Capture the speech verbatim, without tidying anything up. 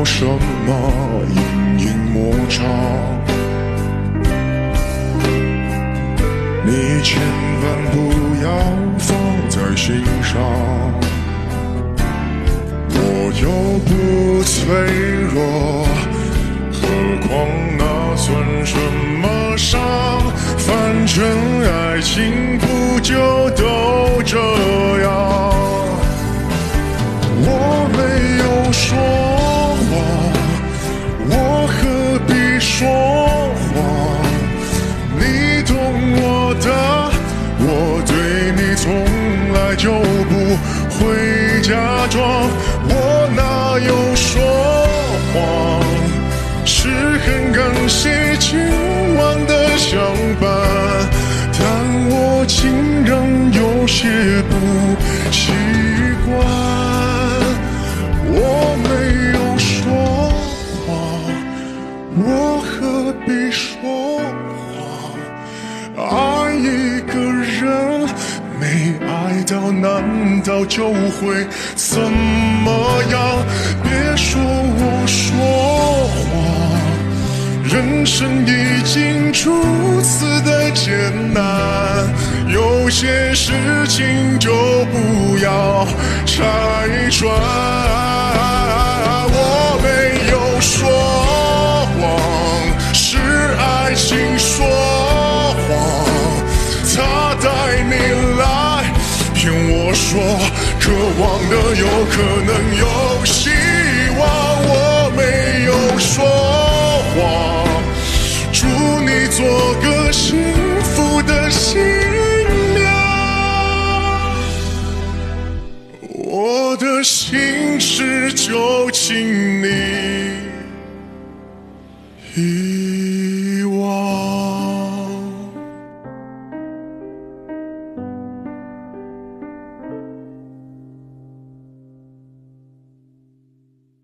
有什么阴影魔障，你千万不要放在心上。我又不脆弱，何况那算什么伤？反正爱情不就都这样。我没有说谎，我何必说谎？你懂我的，我对你从来就不会假装。我哪有说谎？是很感谢今晚的相伴，但我竟然有些不习惯。我没有说谎，我何必说谎？爱一个人没爱到，难道就会怎么样？别说我说谎，人生已经如此的艰难，有些事情就不要拆穿。我没有说谎，是爱情说谎，他带你来骗我说渴望的有可能有希望。我没有说谎，祝你做个幸福的新娘。我的心事就请你一